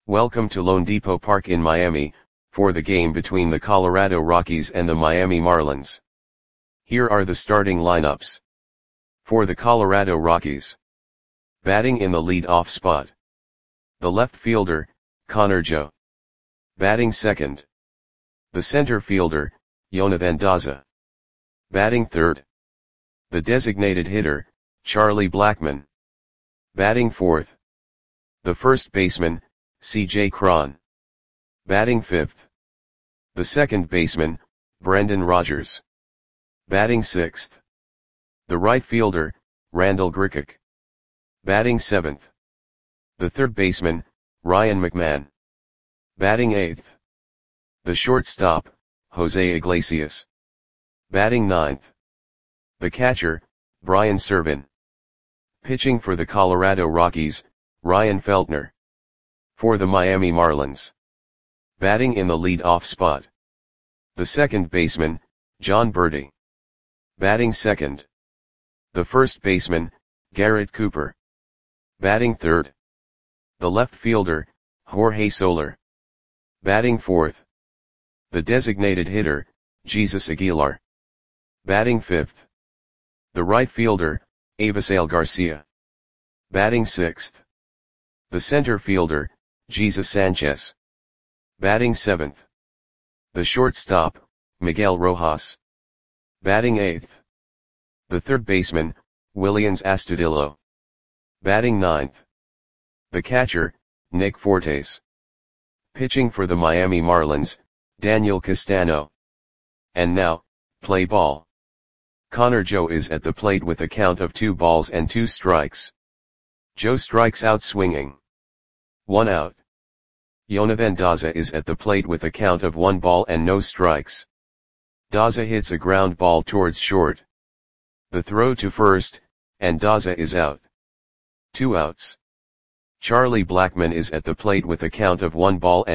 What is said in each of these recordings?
Welcome to loanDepot Park in Miami, for the game between the Colorado Rockies and the Miami Marlins. Here are the starting lineups. For the Colorado Rockies. Batting in the lead-off spot. The left fielder, Connor Joe. Batting second. The center fielder, Jonathan Daza. Batting third. The designated hitter, Charlie Blackmon. Batting fourth. The first baseman, C.J. Cron. Batting fifth. The second baseman, Brendan Rodgers. Batting sixth. The right fielder, Randall Grichuk. Batting seventh. The third baseman, Ryan McMahon. Batting eighth. The shortstop, Jose Iglesias. Batting ninth. The catcher, Brian Serven. Pitching for the Colorado Rockies, Ryan Feltner. For the Miami Marlins. Batting in the lead-off spot. The second baseman, Jon Berti. Batting second. The first baseman, Garrett Cooper. Batting third. The left fielder, Jorge Soler. Batting fourth. The designated hitter, Jesus Aguilar. Batting fifth. The right fielder, Avisail Garcia. Batting sixth. The center fielder, Jesus Sanchez. Batting seventh. The shortstop, Miguel Rojas. Batting eighth. The third baseman, Willians Astudillo. Batting ninth. The catcher, Nick Fortes. Pitching for the Miami Marlins, Daniel Castano. And now, play ball. Connor Joe is at the plate with a count of 2-2. Joe strikes out swinging. 1 out. Jonathan Daza is at the plate with a count of 1-0. Daza hits a ground ball towards short. The throw to first, and Daza is out. 2 outs. Charlie Blackmon is at the plate with a count of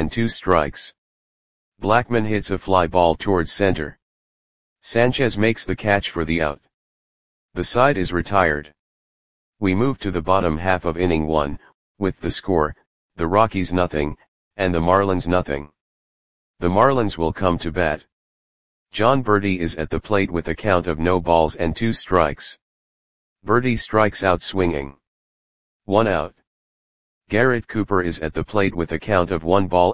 1-2. Blackmon hits a fly ball towards center. Sanchez makes the catch for the out. The side is retired. We move to the bottom half of inning 1, with the score, the Rockies 0, and the Marlins 0. The Marlins will come to bat. Jon Berti is at the plate with a count of 0-2. Berti strikes out swinging. 1 out. Garrett Cooper is at the plate with a count of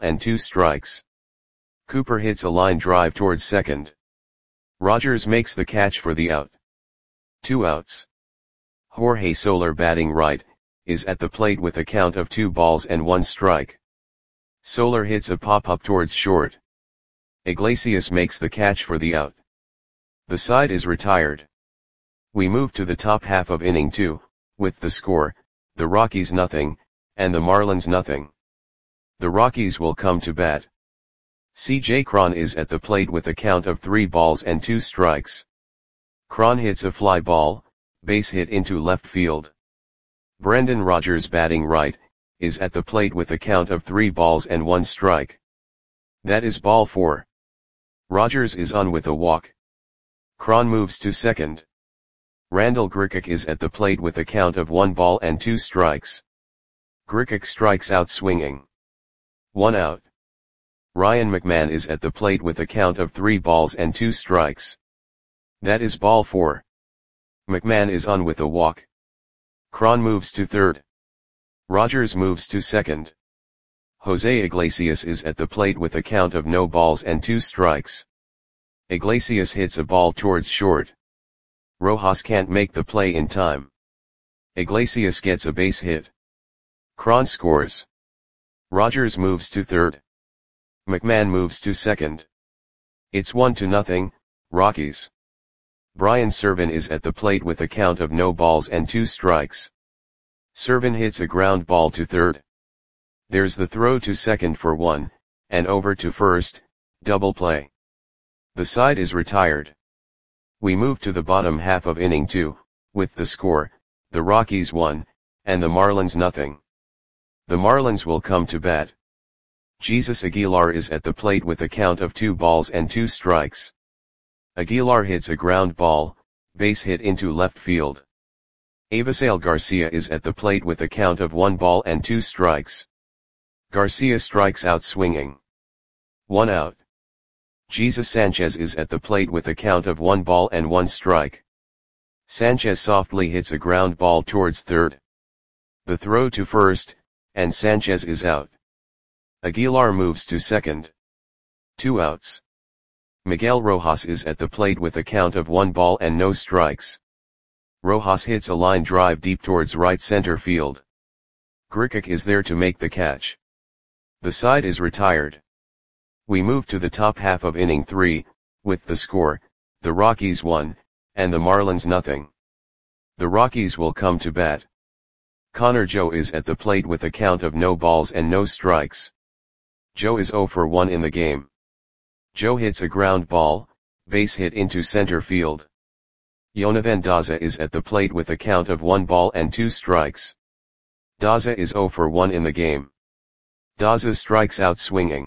1-2. Cooper hits a line drive towards second. Rodgers makes the catch for the out. 2 outs. Jorge Soler, batting right, is at the plate with a count of 2-1. Soler hits a pop-up towards short. Iglesias makes the catch for the out. The side is retired. We move to the top half of inning 2, with the score, the Rockies 0, and the Marlins 0. The Rockies will come to bat. C.J. Cron is at the plate with a count of 3-2. Cron hits a fly ball, base hit into left field. Brendan Rodgers, batting right, is at the plate with a count of 3-1. That is ball 4. Rodgers is on with a walk. Cron moves to second. Randall Grichuk is at the plate with a count of 1-2. Grichuk strikes out swinging. 1 out. Ryan McMahon is at the plate with a count of 3-2. That is ball 4. McMahon is on with a walk. Cron moves to third. Rodgers moves to second. Jose Iglesias is at the plate with a count of 0-2. Iglesias hits a ball towards short. Rojas can't make the play in time. Iglesias gets a base hit. Cron scores. Rodgers moves to third. McMahon moves to second. It's 1-0, Rockies. Brian Serven is at the plate with a count of 0-2. Serven hits a ground ball to third. There's the throw to second for 1, and over to first, double play. The side is retired. We move to the bottom half of inning 2, with the score, the Rockies 1, and the Marlins 0. The Marlins will come to bat. Jesus Aguilar is at the plate with a count of 2-2. Aguilar hits a ground ball, base hit into left field. Avisail Garcia is at the plate with a count of 1-2. Garcia strikes out swinging. 1 out. Jesus Sanchez is at the plate with a count of 1 ball and 1 strike. Sanchez softly hits a ground ball towards third. The throw to first, and Sanchez is out. Aguilar moves to second. 2 outs. Miguel Rojas is at the plate with a count of 1 ball and no strikes. Rojas hits a line drive deep towards right center field. Grichuk is there to make the catch. The side is retired. We move to the top half of inning 3, with the score, the Rockies 1, and the Marlins nothing. The Rockies will come to bat. Connor Joe is at the plate with a count of no balls and no strikes. Joe is 0 for 1 in the game. Joe hits a ground ball, base hit into center field. Yonavan Daza is at the plate with a count of 1 ball and 2 strikes. Daza is 0 for 1 in the game. Daza strikes out swinging.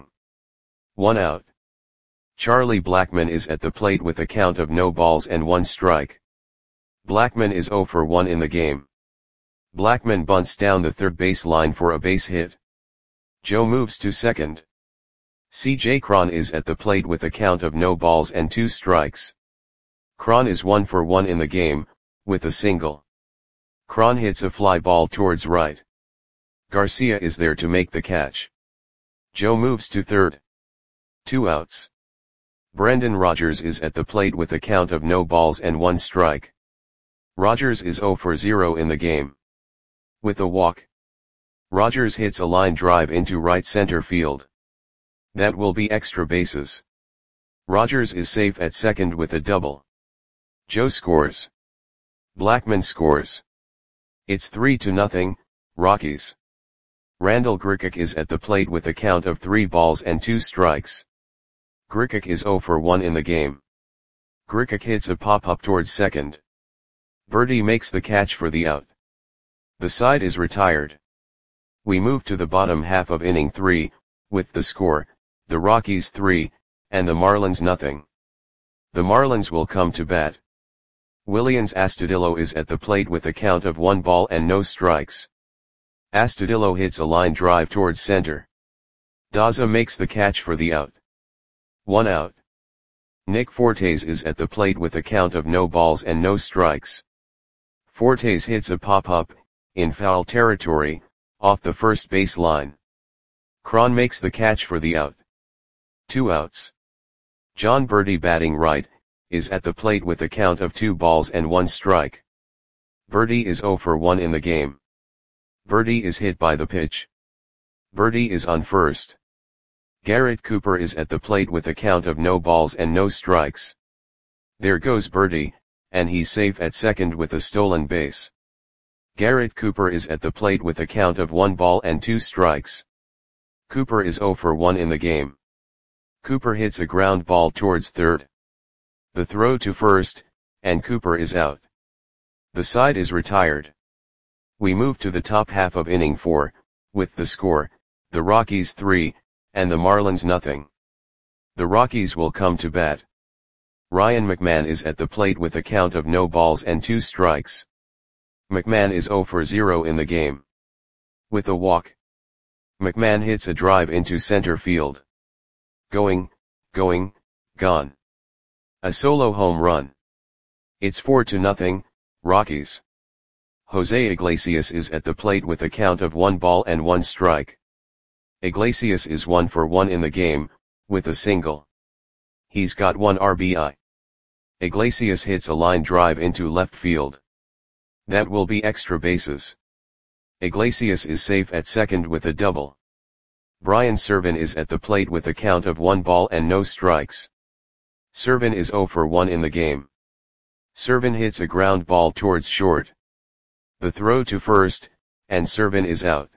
1 out. Charlie Blackmon is at the plate with a count of no balls and 1 strike. Blackmon is 0 for 1 in the game. Blackmon bunts down the third base line for a base hit. Joe moves to second. C.J. Cron is at the plate with a count of no balls and 2 strikes. Cron is 1 for 1 in the game, with a single. Cron hits a fly ball towards right. Garcia is there to make the catch. Joe moves to third. 2 outs. Brendan Rodgers is at the plate with a count of no balls and 1 strike. Rodgers is 0 for 0 in the game. With a walk. Rodgers hits a line drive into right center field. That will be extra bases. Rodgers is safe at second with a double. Joe scores. Blackmon scores. It's 3-0, Rockies. Randall Grichuk is at the plate with a count of 3 balls and 2 strikes. Grichuk is 0 for 1 in the game. Grichuk hits a pop-up towards second. Birdie makes the catch for the out. The side is retired. We move to the bottom half of inning 3, with the score, the Rockies 3, and the Marlins nothing. The Marlins will come to bat. Willians Astudillo is at the plate with a count of 1 ball and no strikes. Astudillo hits a line drive towards center. Daza makes the catch for the out. 1 out. Nick Fortes is at the plate with a count of no balls and no strikes. Fortes hits a pop-up, in foul territory, off the first base line. Cron makes the catch for the out. 2 outs. John Birdie batting right, is at the plate with a count of 2 balls and 1 strike. Birdie is 0 for 1 in the game. Birdie is hit by the pitch. Birdie is on first. Garrett Cooper is at the plate with a count of no balls and no strikes. There goes Birdie, and he's safe at second with a stolen base. Garrett Cooper is at the plate with a count of 1 ball and 2 strikes. Cooper is 0 for 1 in the game. Cooper hits a ground ball towards third. The throw to first, and Cooper is out. The side is retired. We move to the top half of inning 4, with the score, the Rockies 3, and the Marlins nothing. The Rockies will come to bat. Ryan McMahon is at the plate with a count of no balls and 2 strikes. McMahon is 0 for 0 in the game. With a walk. McMahon hits a drive into center field. Going, gone. A solo home run. It's 4-0, Rockies. Jose Iglesias is at the plate with a count of 1 ball and 1 strike. Iglesias is 1 for 1 in the game, with a single. He's got 1 RBI. Iglesias hits a line drive into left field. That will be extra bases. Iglesias is safe at second with a double. Brian Serven is at the plate with a count of 1 ball and no strikes. Serven is 0 for 1 in the game. Serven hits a ground ball towards short. The throw to first, and Serven is out.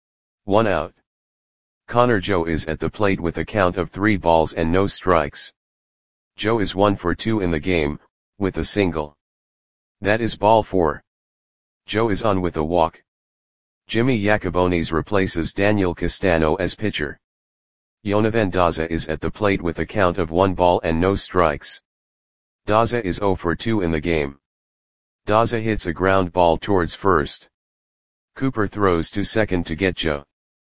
1 out. Connor Joe is at the plate with a count of 3 balls and no strikes. Joe is 1 for 2 in the game, with a single. That is ball 4. Joe is on with a walk. Jimmy Yacobonis replaces Daniel Castano as pitcher. Yonavan Daza is at the plate with a count of 1 ball and no strikes. Daza is 0 for 2 in the game. Daza hits a ground ball towards first. Cooper throws to second to get Joe.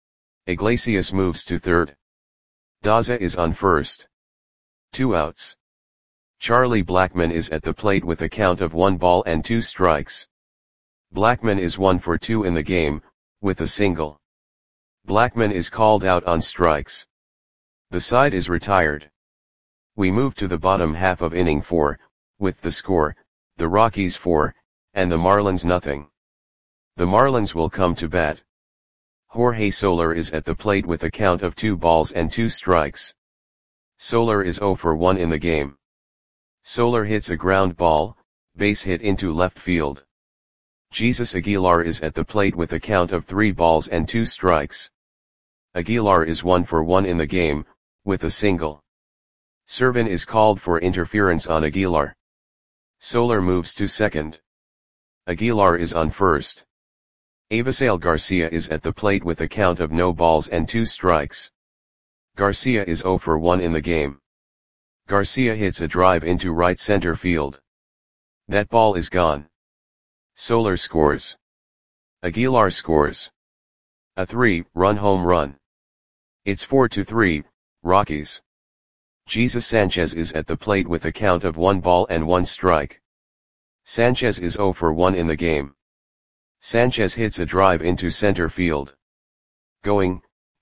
Iglesias moves to third. Daza is on first. 2 outs. Charlie Blackmon is at the plate with a count of 1 ball and 2 strikes. Blackmon is 1 for 2 in the game, with a single. Blackmon is called out on strikes. The side is retired. We move to the bottom half of inning 4, with the score, the Rockies 4, and the Marlins nothing. The Marlins will come to bat. Jorge Soler is at the plate with a count of 2 balls and 2 strikes. Soler is 0 for 1 in the game. Soler hits a ground ball, base hit into left field. Jesus Aguilar is at the plate with a count of 3 balls and 2 strikes. Aguilar is 1 for 1 in the game, with a single. Servin is called for interference on Aguilar. Soler moves to second. Aguilar is on first. Avisail Garcia is at the plate with a count of no balls and 2 strikes. Garcia is 0 for 1 in the game. Garcia hits a drive into right center field. That ball is gone. Soler scores. Aguilar scores. A 3-run home run. It's 4-3, Rockies. Jesus Sanchez is at the plate with a count of 1 ball and 1 strike. Sanchez is 0 for 1 in the game. Sanchez hits a drive into center field. Going,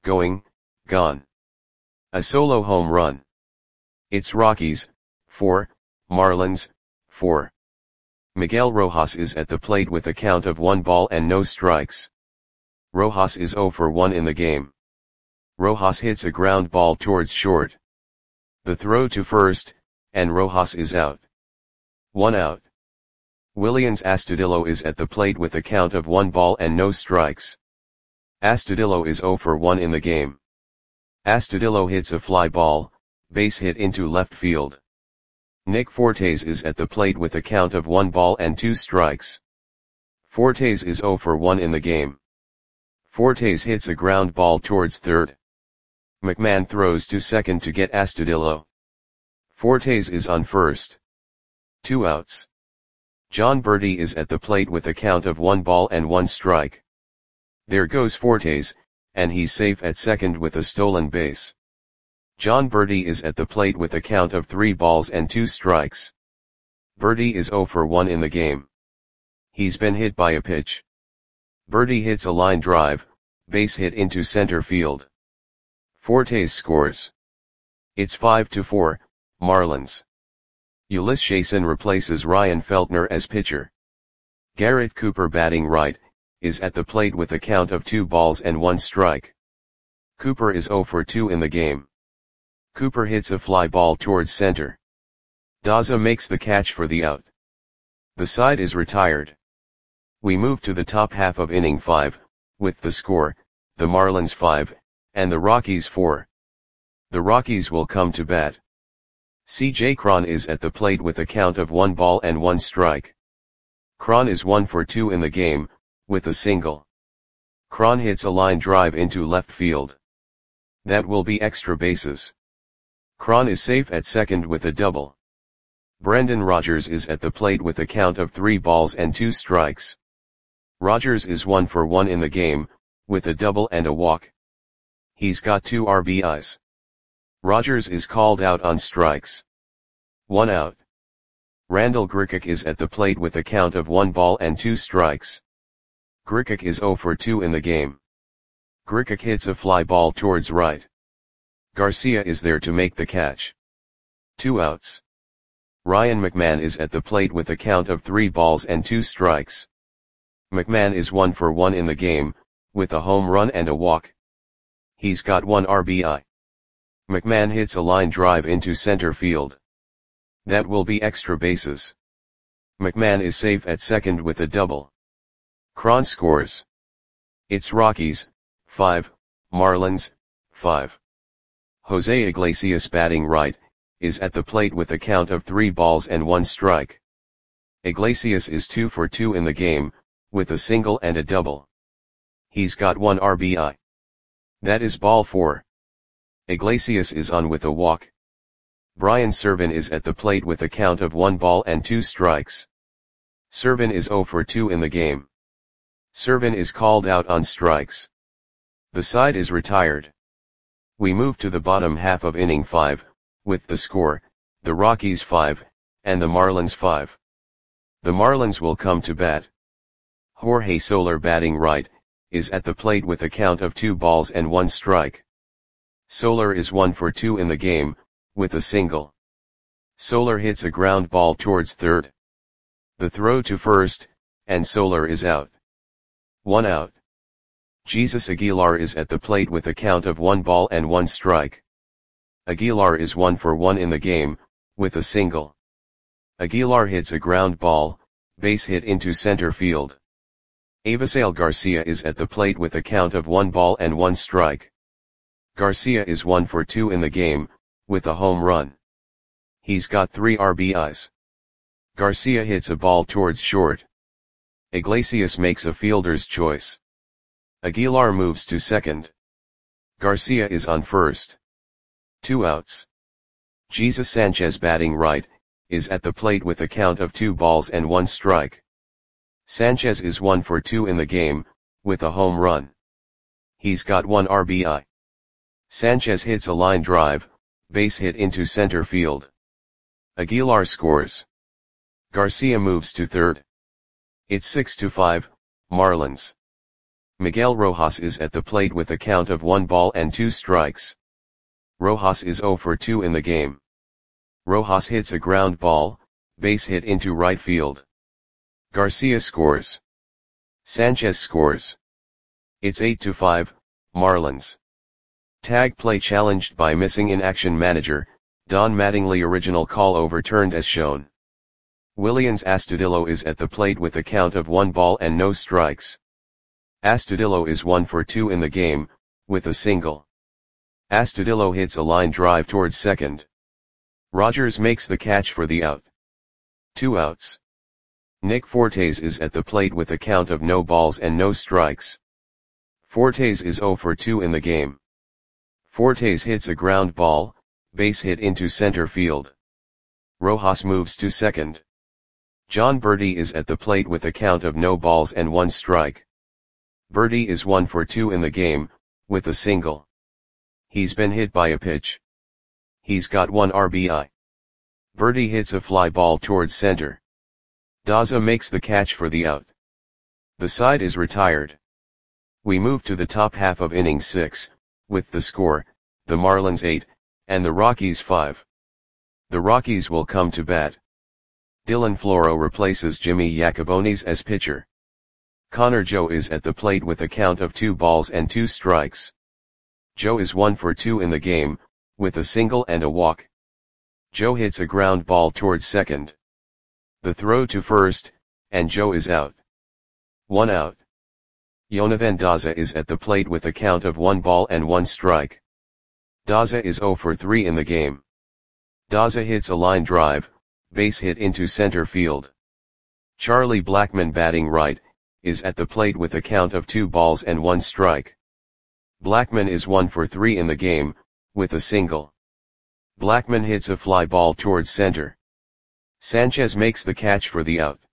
gone. A solo home run. It's Rockies, 4, Marlins, 4. Miguel Rojas is at the plate with a count of 1 ball and no strikes. Rojas is 0 for 1 in the game. Rojas hits a ground ball towards short. The throw to first, and Rojas is out. 1 out. Willians Astudillo is at the plate with a count of 1 ball and no strikes. Astudillo is 0 for 1 in the game. Astudillo hits a fly ball, base hit into left field. Nick Fortes is at the plate with a count of 1 ball and 2 strikes. Fortes is 0 for 1 in the game. Fortes hits a ground ball towards third. McMahon throws to second to get Astudillo. Fortes is on first. 2 outs. John Berti is at the plate with a count of 1 ball and 1 strike. There goes Fortes, and he's safe at second with a stolen base. John Berti is at the plate with a count of 3 balls and 2 strikes. Berti is 0 for 1 in the game. He's been hit by a pitch. Berti hits a line drive, base hit into center field. Fortes scores. It's 5-4, Marlins. Ulyss Chasin replaces Ryan Feltner as pitcher. Garrett Cooper batting right, is at the plate with a count of 2 balls and 1 strike. Cooper is 0 for 2 in the game. Cooper hits a fly ball towards center. Daza makes the catch for the out. The side is retired. We move to the top half of inning 5, with the score, the Marlins 5, and the Rockies 4. The Rockies will come to bat. C.J. Cron is at the plate with a count of 1 ball and 1 strike. Cron is 1 for 2 in the game, with a single. Cron hits a line drive into left field. That will be extra bases. Cron is safe at second with a double. Brendan Rodgers is at the plate with a count of 3 balls and 2 strikes. Rodgers is 1 for 1 in the game, with a double and a walk. He's got 2 RBIs. Rodgers is called out on strikes. 1 out. Randall Grichuk is at the plate with a count of 1 ball and 2 strikes. Grichuk is 0 for 2 in the game. Grichuk hits a fly ball towards right. Garcia is there to make the catch. 2 outs. Ryan McMahon is at the plate with a count of 3 balls and 2 strikes. McMahon is 1 for 1 in the game, with a home run and a walk. He's got 1 RBI. McMahon hits a line drive into center field. That will be extra bases. McMahon is safe at second with a double. Cron scores. It's Rockies, 5, Marlins, 5. Jose Iglesias batting right, is at the plate with a count of 3 balls and 1 strike. Iglesias is 2 for 2 in the game, with a single and a double. He's got 1 RBI. That is ball 4. Iglesias is on with a walk. Brian Servin is at the plate with a count of 1 ball and 2 strikes. Servin is 0 for 2 in the game. Servin is called out on strikes. The side is retired. We move to the bottom half of inning 5, with the score, the Rockies 5, and the Marlins 5. The Marlins will come to bat. Jorge Soler, batting right, is at the plate with a count of 2 balls and 1 strike. Soler is 1 for 2 in the game, with a single. Soler hits a ground ball towards third. The throw to first, and Soler is out. 1 out. Jesus Aguilar is at the plate with a count of 1 ball and 1 strike. Aguilar is 1 for 1 in the game, with a single. Aguilar hits a ground ball, base hit into center field. Avisail Garcia is at the plate with a count of 1 ball and 1 strike. Garcia is 1 for 2 in the game, with a home run. He's got 3 RBIs. Garcia hits a ball towards short. Iglesias makes a fielder's choice. Aguilar moves to second. Garcia is on first. 2 outs. Jesus Sanchez, batting right, is at the plate with a count of 2 balls and 1 strike. Sanchez is 1 for 2 in the game, with a home run. He's got 1 RBI. Sanchez hits a line drive, base hit into center field. Aguilar scores. Garcia moves to third. It's 6-5, Marlins. Miguel Rojas is at the plate with a count of 1 ball and 2 strikes. Rojas is 0 for 2 in the game. Rojas hits a ground ball, base hit into right field. Garcia scores. Sanchez scores. It's 8-5, Marlins. Tag play challenged by missing in action manager, Don Mattingly. Original call overturned as shown. Willians Astudillo is at the plate with a count of 1 ball and no strikes. Astudillo is 1 for 2 in the game, with a single. Astudillo hits a line drive towards second. Rogers makes the catch for the out. 2 outs. Nick Fortes is at the plate with a count of no balls and no strikes. Fortes is 0 for 2 in the game. Fortes hits a ground ball, base hit into center field. Rojas moves to second. John Berti is at the plate with a count of no balls and 1 strike. Berti is 1 for 2 in the game, with a single. He's been hit by a pitch. He's got 1 RBI. Berti hits a fly ball towards center. Daza makes the catch for the out. The side is retired. We move to the top half of inning 6, with the score, the Marlins 8, and the Rockies 5. The Rockies will come to bat. Dylan Floro replaces Jimmy Yacobonis as pitcher. Connor Joe is at the plate with a count of 2 balls and 2 strikes. Joe is 1 for 2 in the game, with a single and a walk. Joe hits a ground ball towards second. The throw to first, and Joe is out. 1 out. Yonavan Daza is at the plate with a count of 1 ball and 1 strike. Daza is 0 for 3 in the game. Daza hits a line drive, base hit into center field. Charlie Blackmon, batting right, is at the plate with a count of 2 balls and 1 strike. Blackmon is 1 for 3 in the game, with a single. Blackmon hits a fly ball towards center. Sanchez makes the catch for the out.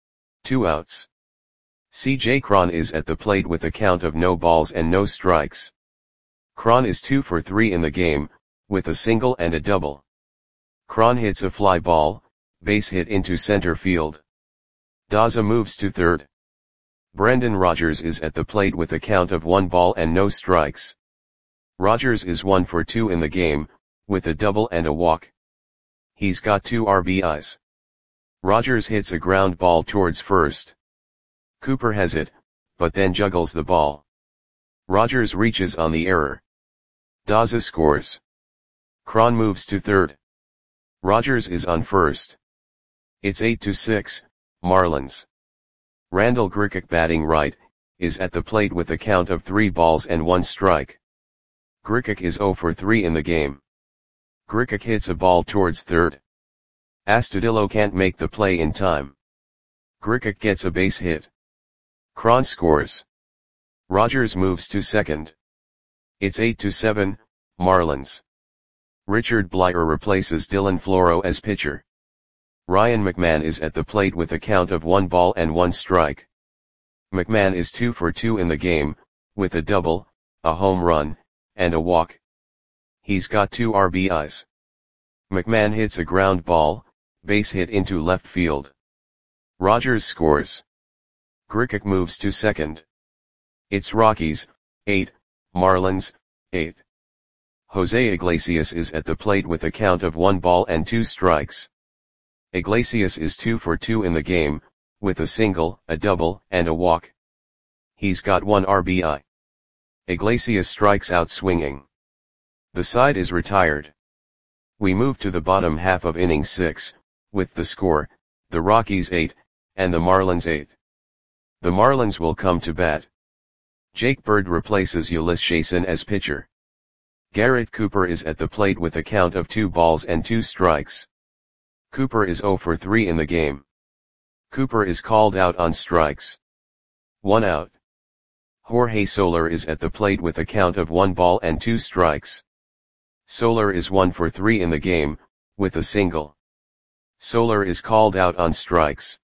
2 outs. C.J. Cron is at the plate with a count of no balls and no strikes. Cron is 2 for 3 in the game, with a single and a double. Cron hits a fly ball, base hit into center field. Daza moves to third. Brendan Rodgers is at the plate with a count of 1 ball and no strikes. Rodgers is 1 for 2 in the game, with a double and a walk. He's got 2 RBIs. Rodgers hits a ground ball towards first. Cooper has it, but then juggles the ball. Rodgers reaches on the error. Daza scores. Cron moves to third. Rodgers is on first. It's 8-6, Marlins. Randall Grichuk, batting right, is at the plate with a count of 3 balls and 1 strike. Grichuk is 0 for 3 in the game. Grichuk hits a ball towards third. Astudillo can't make the play in time. Grichuk gets a base hit. Cron scores. Rodgers moves to second. It's 8-7, Marlins. Richard Bleier replaces Dylan Floro as pitcher. Ryan McMahon is at the plate with a count of 1 ball and 1 strike. McMahon is 2 for 2 in the game, with a double, a home run, and a walk. He's got 2 RBIs. McMahon hits a ground ball, base hit into left field. Rogers scores. Grichuk moves to second. It's Rockies, 8, Marlins, 8. Jose Iglesias is at the plate with a count of 1 ball and 2 strikes. Iglesias is 2 for 2 in the game, with a single, a double, and a walk. He's got 1 RBI. Iglesias strikes out swinging. The side is retired. We move to the bottom half of inning 6, with the score, the Rockies 8, and the Marlins 8. The Marlins will come to bat. Jake Bird replaces Ulysses Chason as pitcher. Garrett Cooper is at the plate with a count of 2 balls and 2 strikes. Cooper is 0 for 3 in the game. Cooper is called out on strikes. 1 out. Jorge Soler is at the plate with a count of 1 ball and 2 strikes. Soler is 1 for 3 in the game, with a single. Soler is called out on strikes.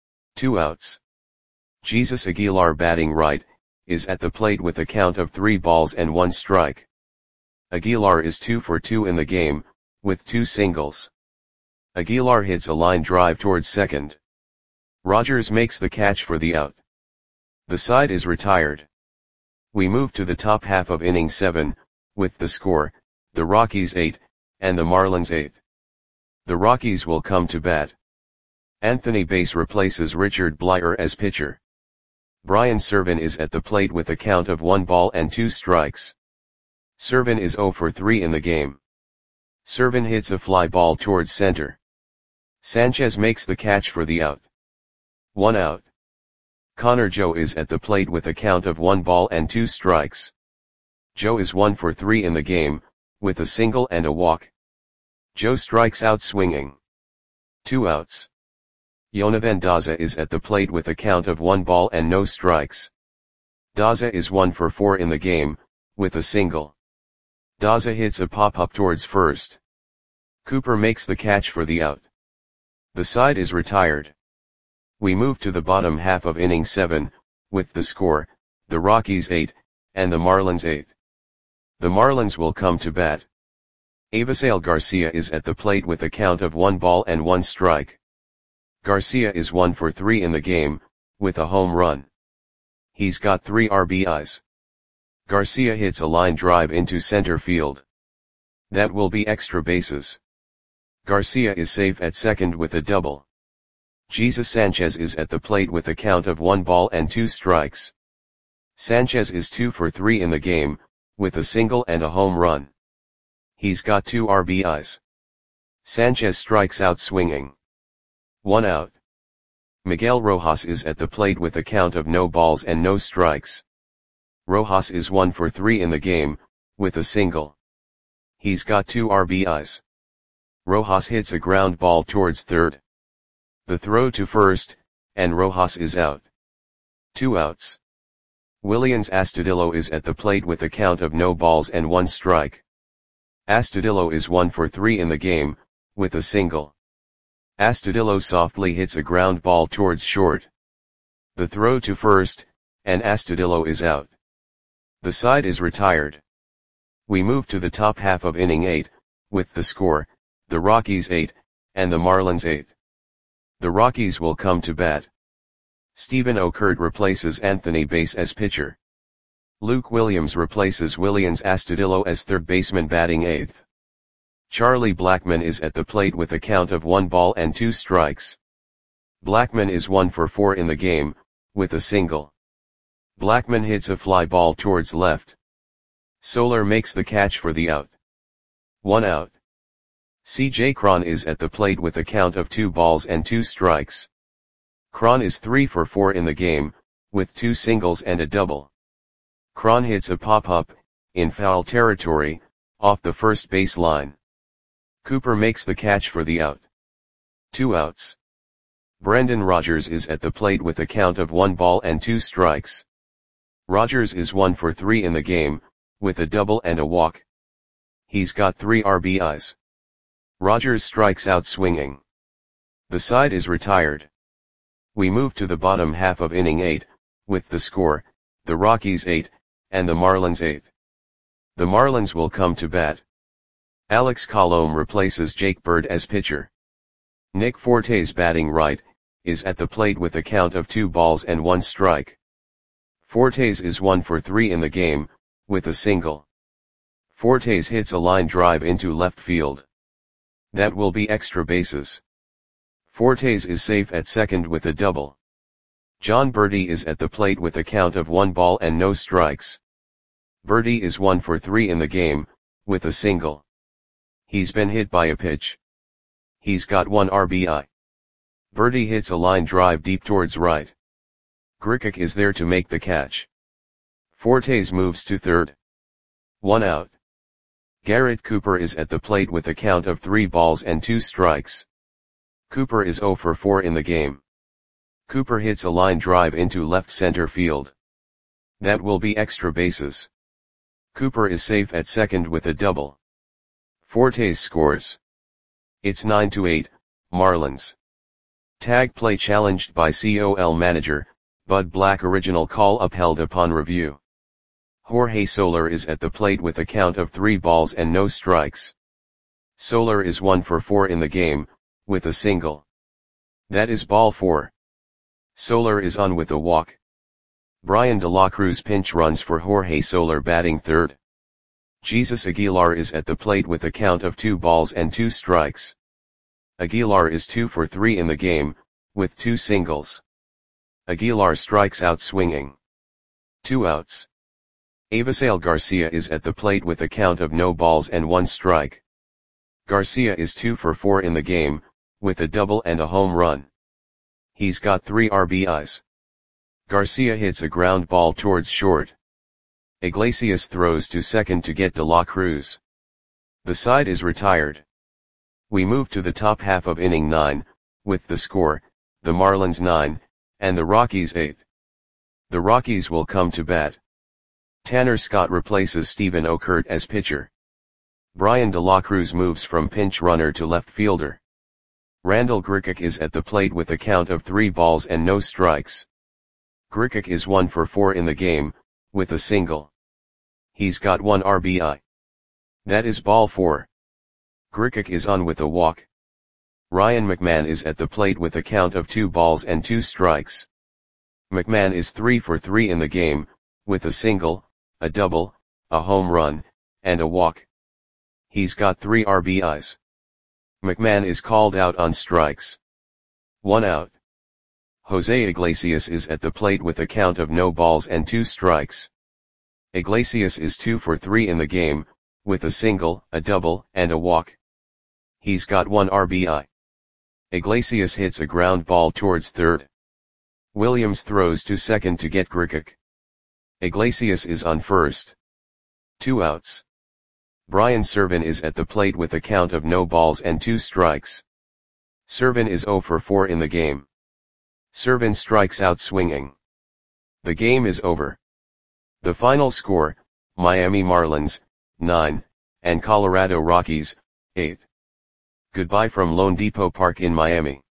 2 outs. Jesus Aguilar, batting right, is at the plate with a count of 3 balls and 1 strike. Aguilar is 2 for 2 in the game, with 2 singles. Aguilar hits a line drive towards second. Rogers makes the catch for the out. The side is retired. We move to the top half of inning 7, with the score, the Rockies 8, and the Marlins 8. The Rockies will come to bat. Anthony Bass replaces Richard Bleier as pitcher. Brian Serven is at the plate with a count of 1 ball and 2 strikes. Serven is 0 for 3 in the game. Serven hits a fly ball towards center. Sanchez makes the catch for the out. 1 out. Connor Joe is at the plate with a count of 1 ball and 2 strikes. Joe is 1 for 3 in the game, with a single and a walk. Joe strikes out swinging. 2 outs. Yonavan Daza is at the plate with a count of 1 ball and no strikes. Daza is 1 for 4 in the game, with a single. Daza hits a pop-up towards first. Cooper makes the catch for the out. The side is retired. We move to the bottom half of inning 7, with the score, the Rockies 8, and the Marlins 8. The Marlins will come to bat. Avisail Garcia is at the plate with a count of 1 ball and 1 strike. Garcia is 1 for 3 in the game, with a home run. He's got 3 RBIs. Garcia hits a line drive into center field. That will be extra bases. Garcia is safe at second with a double. Jesus Sanchez is at the plate with a count of 1 ball and 2 strikes. Sanchez is 2 for 3 in the game, with a single and a home run. He's got 2 RBIs. Sanchez strikes out swinging. 1 out. Miguel Rojas is at the plate with a count of no balls and no strikes. Rojas is 1 for 3 in the game, with a single. He's got 2 RBIs. Rojas hits a ground ball towards third. The throw to first, and Rojas is out. 2 outs. Willians Astudillo is at the plate with a count of no balls and 1 strike. Astudillo is 1 for 3 in the game, with a single. Astudillo softly hits a ground ball towards short. The throw to first, and Astudillo is out. The side is retired. We move to the top half of inning 8, with the score, the Rockies 8, and the Marlins 8. The Rockies will come to bat. Stephen Okert replaces Anthony Bass as pitcher. Luke Williams replaces Willians Astudillo as third baseman, batting 8th. Charlie Blackmon is at the plate with a count of 1 ball and 2 strikes. Blackmon is 1 for 4 in the game, with a single. Blackmon hits a fly ball towards left. Soler makes the catch for the out. 1 out. C.J. Cron is at the plate with a count of 2 balls and 2 strikes. Cron is 3 for 4 in the game, with 2 singles and a double. Cron hits a pop-up, in foul territory, off the first base line. Cooper makes the catch for the out. 2 outs. Brendan Rodgers is at the plate with a count of 1 ball and 2 strikes. Rodgers is 1 for 3 in the game, with a double and a walk. He's got 3 RBIs. Rodgers strikes out swinging. The side is retired. We move to the bottom half of inning 8, with the score, the Rockies 8, and the Marlins 8th. The Marlins will come to bat. Alex Colomé replaces Jake Bird as pitcher. Nick Fortes, batting right, is at the plate with a count of 2 balls and 1 strike. Fortes is 1 for 3 in the game, with a single. Fortes hits a line drive into left field. That will be extra bases. Fortes is safe at second with a double. Jon Berti is at the plate with a count of 1 ball and no strikes. Berti is 1 for 3 in the game, with a single. He's been hit by a pitch. He's got 1 RBI. Berti hits a line drive deep towards right. Grichuk is there to make the catch. Fortes moves to third. 1 out. Garrett Cooper is at the plate with a count of 3 balls and 2 strikes. Cooper is 0 for 4 in the game. Cooper hits a line drive into left center field. That will be extra bases. Cooper is safe at second with a double. Fortes scores. It's 9-8, Marlins. Tag play challenged by COL manager, Bud Black. Original call upheld upon review. Jorge Soler is at the plate with a count of 3 balls and no strikes. Soler is 1 for 4 in the game, with a single. That is ball 4. Soler is on with a walk. Bryan De La Cruz pinch runs for Jorge Soler, batting third. Jesus Aguilar is at the plate with a count of 2 balls and 2 strikes. Aguilar is 2 for 3 in the game, with 2 singles. Aguilar strikes out swinging. 2 outs. Avisail Garcia is at the plate with a count of no balls and 1 strike. Garcia is 2 for 4 in the game, with a double and a home run. He's got 3 RBIs. Garcia hits a ground ball towards short. Iglesias throws to second to get De La Cruz. The side is retired. We move to the top half of inning 9, with the score, the Marlins 9, and the Rockies 8. The Rockies will come to bat. Tanner Scott replaces Steven Okert as pitcher. Bryan De La Cruz moves from pinch runner to left fielder. Randall Grichuk is at the plate with a count of 3 balls and no strikes. Grichuk is 1 for 4 in the game, with a single. He's got 1 RBI. That is ball 4. Grichuk is on with a walk. Ryan McMahon is at the plate with a count of 2 balls and 2 strikes. McMahon is 3 for 3 in the game, with a single, a double, a home run, and a walk. He's got 3 RBIs. McMahon is called out on strikes. 1 out. Jose Iglesias is at the plate with a count of no balls and 2 strikes. Iglesias is 2 for 3 in the game, with a single, a double, and a walk. He's got 1 RBI. Iglesias hits a ground ball towards third. Williams throws to second to get Grichuk. Iglesias is on first. 2 outs. Brian Serven is at the plate with a count of no balls and 2 strikes. Serven is 0 for 4 in the game. Serven strikes out swinging. The game is over. The final score, Miami Marlins, 9, and Colorado Rockies, 8. Goodbye from Lone Depot Park in Miami.